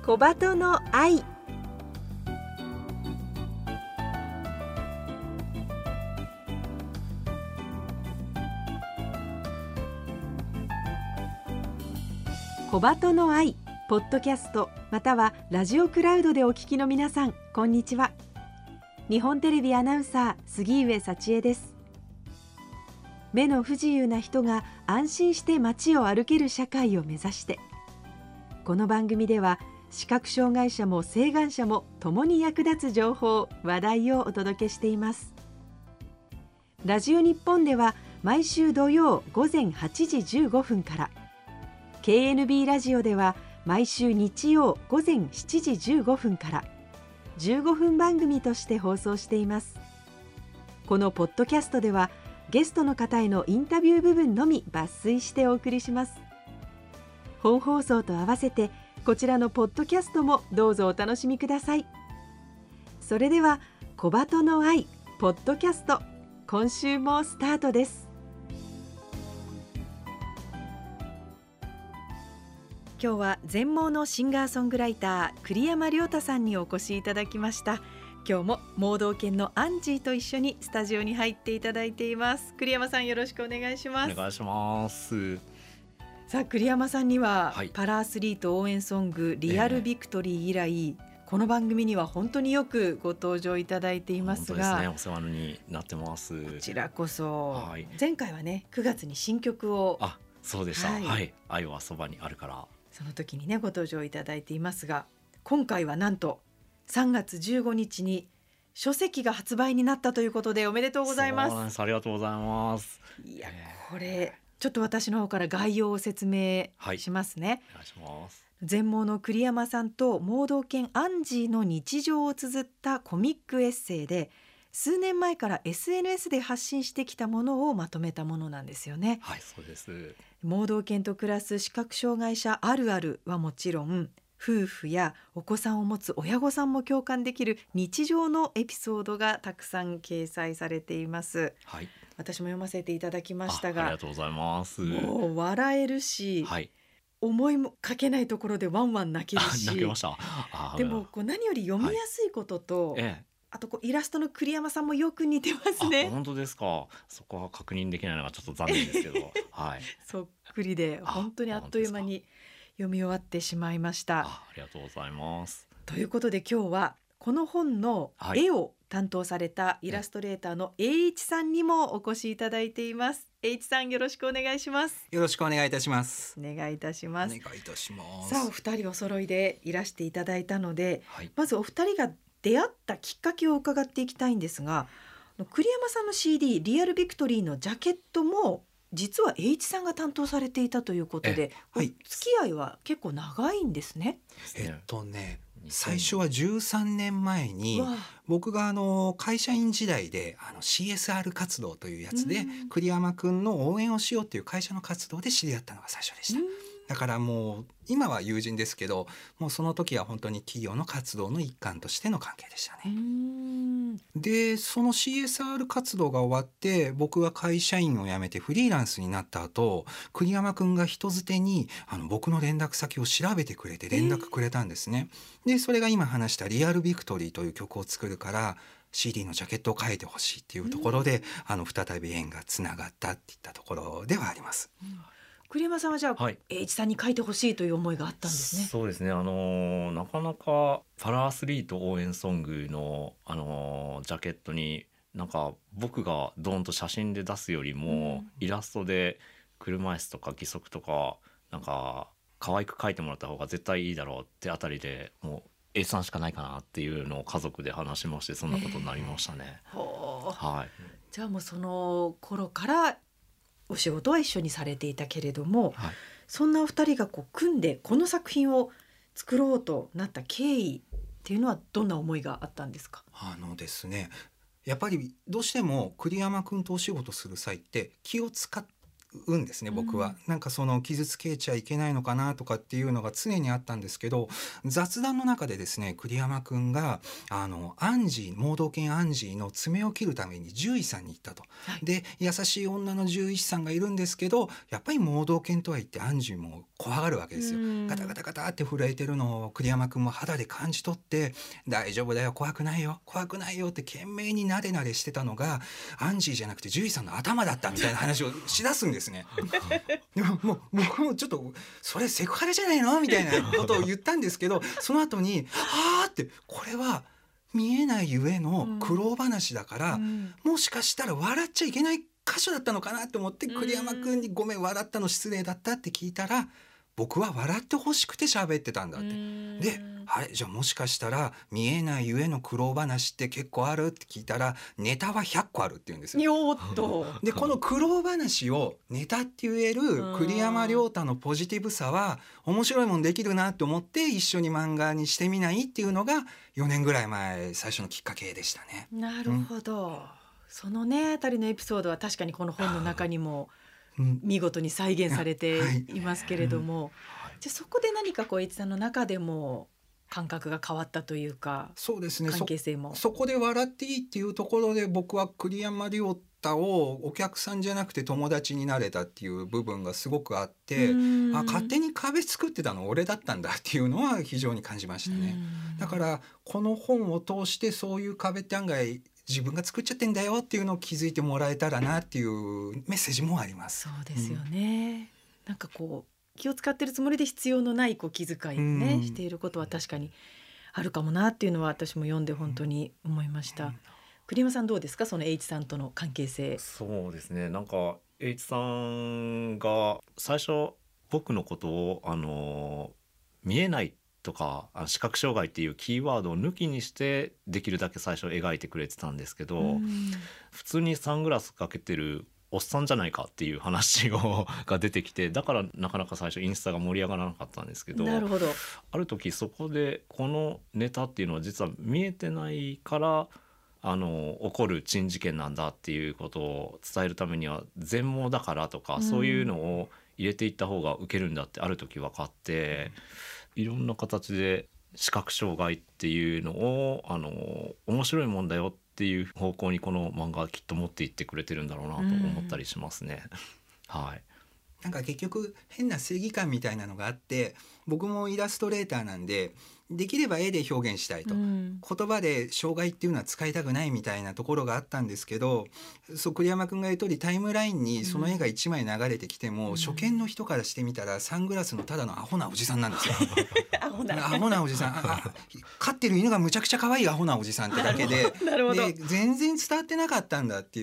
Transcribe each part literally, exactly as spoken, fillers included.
小鳩の愛。小鳩の愛ポッドキャストまたはラジオクラウドでお聞きの皆さん、こんにちは。日本テレビアナウンサー杉上幸恵です。目の不自由な人が安心して街を歩ける社会を目指して、この番組では視覚障害者も晴眼者も共に役立つ情報話題をお届けしています。ラジオ日本では毎週土曜午前はちじじゅうごふんから、 ケーエヌビー ラジオでは毎週日曜午前しちじじゅうごふんからじゅうごふん番組として放送しています。このポッドキャストではゲストの方へのインタビュー部分のみ抜粋してお送りします。本放送と合わせてこちらのポッドキャストもどうぞお楽しみください。それでは小鳩の愛ポッドキャスト、今週もスタートです。今日は全盲のシンガーソングライター栗山亮太さんにお越しいただきました。今日も盲導犬のアンジーと一緒にスタジオに入っていただいています。栗山さん、よろしくお願いします。 お願いします。 さあ、栗山さんには、 はい、 パラアスリート応援ソングリアルビクトリー以来、えー、この番組には本当によくご登場いただいていますが、 本当ですね、お世話になってます。 こちらこそ、 はい、 前回はねくがつに新曲を、 あ、そうでした、 はいはい、愛はそばにあるから、 その時にねご登場いただいていますが、今回はなんとさんがつじゅうごにちに書籍が発売になったということで、おめでとうございます。 そうなんです、ありがとうございます。 いや、これちょっと私の方から概要を説明しますね、はい、 お願いします。 全盲の栗山さんと盲導犬アンジーの日常を綴ったコミックエッセイで、数年前から エスエヌエス で発信してきたものをまとめたものなんですよね。 はい、そうです。 盲導犬と暮らす視覚障害者あるあるはもちろん、夫婦やお子さんを持つ親御さんも共感できる日常のエピソードがたくさん掲載されています、はい、私も読ませていただきましたが、 あ, ありがとうございます。 もう笑えるし、 はい、 思いもかけないところでワンワン泣けるし、 泣けました。あ、 でもこう何より読みやすいことと、はい、ええ、あとこうイラストの栗山さんもよく似てますね。 あ、本当ですか。そこは確認できないのがちょっと残念ですけど、はい、 そっくりで本当にあっという間に読み終わってしまいました。 あ, ありがとうございます。 ということで今日はこの本の絵を担当されたイラストレーターの栄一さんにもお越しいただいています。栄一さん、よろしくお願いします。 よろしくお願いいたします。 お願いいたします。 お願いいたします。 さあ、お二人お揃いでいらしていただいたので、 はい、 まずお二人が出会ったきっかけを伺っていきたいんですが、栗山さんの シーディー リアルビクトリーのジャケットも実は栄一さんが担当されていたということで、はい、付き合いは結構長いんですね。 えっとね最初はじゅうさんねんまえに僕があの会社員時代であの シーエスアール 活動というやつで栗山くんの応援をしようという会社の活動で知り合ったのが最初でした。だからもう今は友人ですけど、もうその時は本当に企業の活動の一環としての関係でしたね。うーんでその シーエスアール 活動が終わって僕が会社員を辞めてフリーランスになった後、栗山くんが人づてにあの僕の連絡先を調べてくれて連絡くれたんですね。でそれが今話したリアルビクトリーという曲を作るから シーディー のジャケットを書いてほしいっていうところで、あの再び縁がつながったっていったところではあります。うん、 栗山さんはじゃあ、はい、栄一さんに書いてほしいという思いがあったんですね。 そうですね、あのー、なかなかパラアスリート応援ソングの、あのー、ジャケットになんか僕がドーンと写真で出すよりも、うん、イラストで車椅子とか義足とかなんか可愛く描いてもらった方が絶対いいだろうってあたりで、もう エーさん しかないかなっていうのを家族で話しまして、そんなことになりましたね。えーはい、 じゃあもうその頃からお仕事は一緒にされていたけれども、はい、そんなお二人がこう組んでこの作品を作ろうとなった経緯っていうのはどんな思いがあったんですか？ あのですね、やっぱりどうしても栗山くんとお仕事する際って気を使うんですね。僕は、うん、なんかその傷つけちゃいけないのかなとかっていうのが常にあったんですけど、雑談の中でですね栗山くんがあのアンジー盲導犬アンジーの爪を切るために獣医さんに行ったと、はい、で優しい女の獣医師さんがいるんですけど、やっぱり盲導犬とは言ってアンジーも怖がるわけですよ。ガタガタガタって震えてるのを栗山くんも肌で感じ取って、大丈夫だよ、怖くないよ、怖くないよって懸命になでなでしてたのがアンジーじゃなくて獣医さんの頭だったみたいな話をしだすんですね。でももう僕もちょっとそれセクハラじゃないのみたいなことを言ったんですけど、その後にはーって、これは見えないゆえの苦労話だから、うん、もしかしたら笑っちゃいけない箇所だったのかなと思って、栗山くんにごめん笑ったの失礼だったって聞いたら、僕は笑ってほしくて喋ってたんだって。で、あれじゃあもしかしたら見えないゆえの苦労話って結構あるって聞いたら、ネタはひゃっこあるって言うんですよ。 よっとでこの苦労話をネタって言える栗山亮太のポジティブさは面白いもんできるなと思って、一緒に漫画にしてみないっていうのがよねんぐらい前最初のきっかけでしたね。 なるほど、うん、そのねあたりのエピソードは確かにこの本の中にも見事に再現されていますけれども、はいはい、じゃあそこで何かこう栄一さんの中でも感覚が変わったというか。 そうですね、 関係性もそ, そこで笑っていいっていうところで、僕は栗山亮太をお客さんじゃなくて友達になれたっていう部分がすごくあって、あ勝手に壁作ってたの俺だったんだっていうのは非常に感じましたね。だからこの本を通してそういう壁って案外自分が作っちゃってんだよっていうのを気づいてもらえたらなっていうメッセージもあります。 そうですよね、うん、なんかこう気を使ってるつもりで必要のないこう気遣いをね、うん、していることは確かにあるかもなっていうのは私も読んで本当に思いました、うん、栗山さんどうですか、その栄一さんとの関係性。 そうですね、なんか栄一さんが最初僕のことをあの見えないとか視覚障害っていうキーワードを抜きにしてできるだけ最初描いてくれてたんですけど、うん、普通にサングラスかけてるおっさんじゃないかっていう話をが出てきて、だからなかなか最初インスタが盛り上がらなかったんですけど、 なるほど、 ある時そこでこのネタっていうのは実は見えてないからあの起こる珍事件なんだっていうことを伝えるためには全盲だからとか、うん、そういうのを入れていった方がウケるんだってある時分かって、いろんな形で視覚障害っていうのをあの面白いもんだよっていう方向にこの漫画はきっと持っていってくれてるんだろうなと思ったりしますね、うん、はい。 なんか結局変な正義感みたいなのがあって、僕もイラストレーターなんでできれば絵で表現したいと、うん、言葉で障害っていうのは使いたくないみたいなところがあったんですけど、そう栗山くんが言う通りタイムラインにその絵がいちまい流れてきても、うん、初見の人からしてみたらサングラスのただのアホなおじさんなんですよアホなアホなおじさん、あ飼ってる犬がむちゃくちゃ可愛いアホなおじさんってだけでで全然伝わってなかったんだっていう、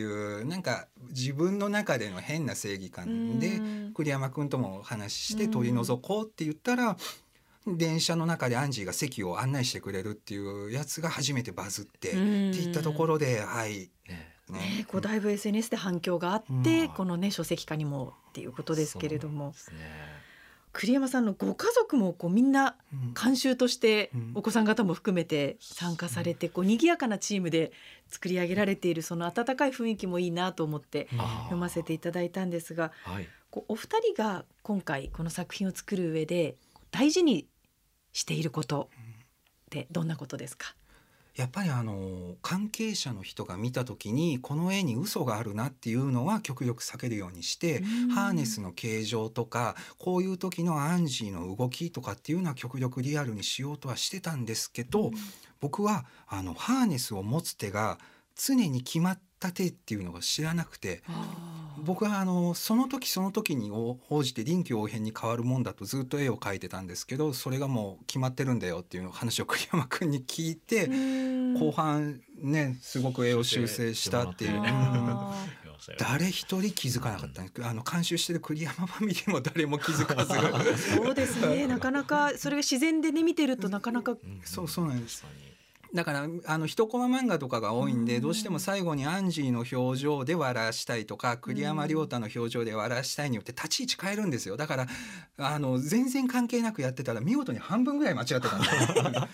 なんか自分の中での変な正義感で栗山くんともお話しして取り除こうって言ったら、電車の中でアンジーが席を案内してくれるっていうやつが初めてバズってっていったところで、はいねね、こうだいぶ エスエヌエス で反響があって、うん、このね書籍化にもっていうことですけれども、ね、栗山さんのご家族もこうみんな監修としてお子さん方も含めて参加されて、こう賑やかなチームで作り上げられているその温かい雰囲気もいいなと思って読ませていただいたんですが、はい、こうお二人が今回この作品を作る上で大事にしていることってどんなことですか？ やっぱりあの関係者の人が見た時にこの絵に嘘があるなっていうのは極力避けるようにして、ハーネスの形状とかこういう時のアンジーの動きとかっていうのは極力リアルにしようとはしてたんですけど、僕はあのハーネスを持つ手が常に決まった手っていうのが知らなくて、僕はあのその時その時に応じて臨機応変に変わるもんだとずっと絵を描いてたんですけど、それがもう決まってるんだよっていう話を栗山くんに聞いて、後半ねすごく絵を修正したっていう、うん、誰一人気づかなかったんです。あの監修してる栗山ファミリーも誰も気づかずそうですね、なかなかそれが自然でね見てるとなかなか、うん、 そうそうなんです。だからあの一コマ漫画とかが多いんで、どうしても最後にアンジーの表情で笑わしたいとか栗山亮太の表情で笑わしたいによって立ち位置変えるんですよ。だからあの全然関係なくやってたら見事に半分ぐらい間違ってたんです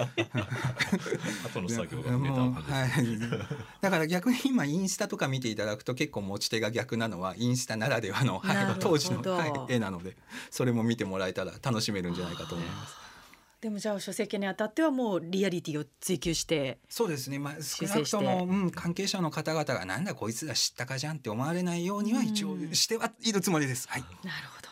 後の作業が見えた感じです、はい、 だから逆に今インスタとか見ていただくと結構持ち手が逆なのはインスタならではの、はい、当時の、はい、絵なので、それも見てもらえたら楽しめるんじゃないかと思います。 でもじゃあ書籍にあたってはもうリアリティを追求してそうですね、まあ、少なくとも、うん、関係者の方々がなんだこいつら知ったかじゃんって思われないようには一応してはいるつもりです、はい、 なるほど。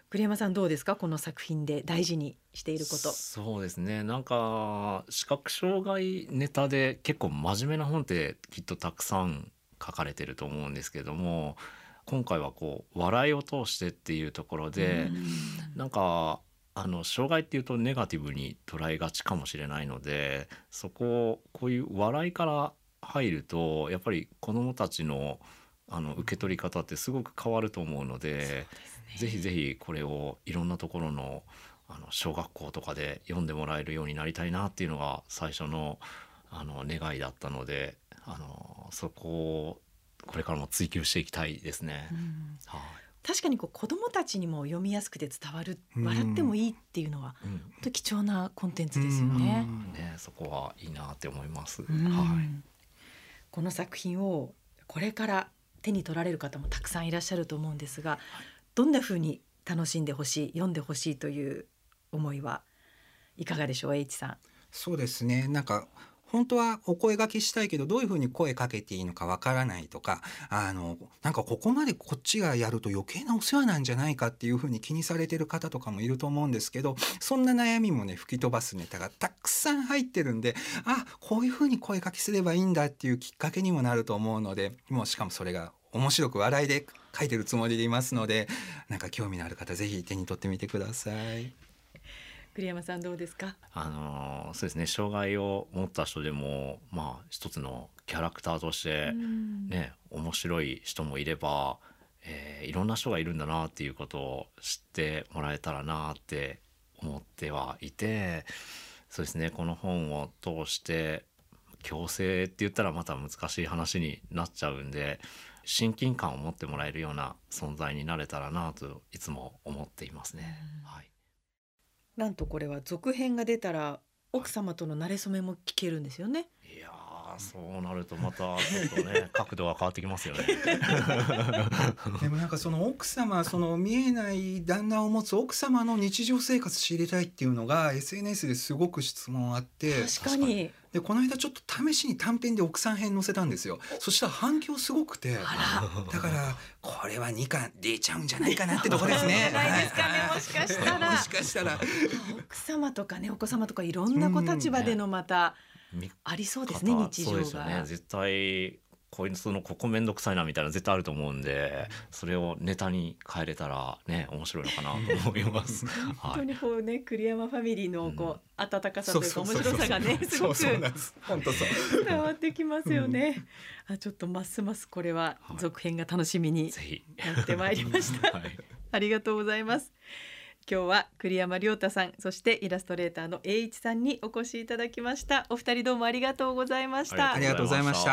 栗山さんどうですか、この作品で大事にしていること。 そうですね、なんか視覚障害ネタで結構真面目な本ってきっとたくさん書かれてると思うんですけども、今回はこう笑いを通してっていうところで、なんかあの障害っていうとネガティブに捉えがちかもしれないので、そこをこういう笑いから入るとやっぱり子どもたちのあの受け取り方ってすごく変わると思うので、ぜひぜひこれをいろんなところのあの小学校とかで読んでもらえるようになりたいなっていうのが最初のあの願いだったので、あのそこをこれからも追求していきたいですね。 うんはい、 確かにこう子どもたちにも読みやすくて伝わる、笑ってもいいっていうのはうん本当貴重なコンテンツですよね。 ね、そこはいいなって思います。 うんはい、 この作品をこれから手に取られる方もたくさんいらっしゃると思うんですが、どんな風に楽しんでほしい、読んでほしいという思いはいかがでしょう、Hさん。 そうですね、なんか本当はお声掛けしたいけどどういうふうに声かけていいのかわからないとか、あのなんかここまでこっちがやると余計なお世話なんじゃないかっていうふうに気にされてる方とかもいると思うんですけど、そんな悩みもね吹き飛ばすネタがたくさん入ってるんで、あ、こういうふうに声かけすればいいんだっていうきっかけにもなると思うので、もうしかもそれが面白く笑いで書いてるつもりでいますので、なんか興味のある方ぜひ手に取ってみてください。 栗山さんどうですか。 あのそうですね、障害を持った人でもまあ一つのキャラクターとしてね、面白い人もいれば、えー、いろんな人がいるんだなっていうことを知ってもらえたらなって思ってはいて、そうですね、この本を通して共生って言ったらまた難しい話になっちゃうんで、親近感を持ってもらえるような存在になれたらなといつも思っていますね。はい、 なんとこれは続編が出たら奥様との馴れ初めも聞けるんですよね。 いやー、そうなるとまたちょっとね角度が変わってきますよね。 でもなんかその奥様、その見えない旦那を持つ奥様の日常生活知りたいっていうのが エスエヌエス ですごく質問あって、 確かに。 でこの間ちょっと試しに短編で奥さん編載せたんですよ。そしたら反響すごくて、 あだからこれはにかん出ちゃうんじゃないかなってとこですね。 ないですかね、もしかしたら。 もしかしたら奥様とかね、お子様とかいろんなこう立場でのまたありそうですね、日常が。 そうですよね、絶対こいつのここめんどくさいなみたいな絶対あると思うんで、それをネタに変えれたらね面白いのかなと思います。 本当にこうね、栗山ファミリーのこう、 うん、 温かさというか面白さがねすごく本当そう伝わってきますよね。あ、ちょっとますますこれは続編が楽しみになってまいりました。はい、ありがとうございます。今日は栗山亮太さん、そしてイラストレーターの栄一さんにお越しいただきました。お二人どうもありがとうございました。 ありがとうございました。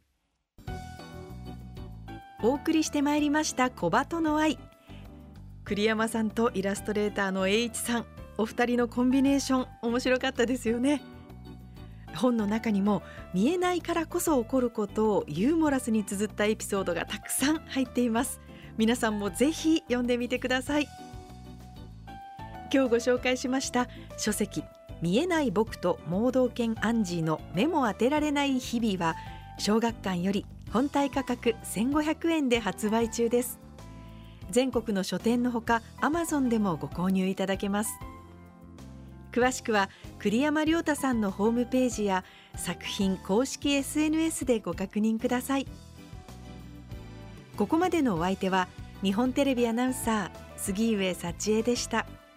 お送りしてまいりました小鳩の愛。栗山さんとイラストレーターの栄一さん、お二人のコンビネーション面白かったですよね。本の中にも見えないからこそ起こることをユーモラスに綴ったエピソードがたくさん入っています。皆さんもぜひ読んでみてください。今日ご紹介しました書籍見えない僕と盲導犬アンジーの目も当てられない日々は小学館より本体価格せんごひゃくえんで発売中です。全国の書店のほか アマゾン でもご購入いただけます。詳しくは栗山亮太さんのホームページや作品公式 エスエヌエス でご確認ください。ここまでのお相手は日本テレビアナウンサー杉上幸恵でした。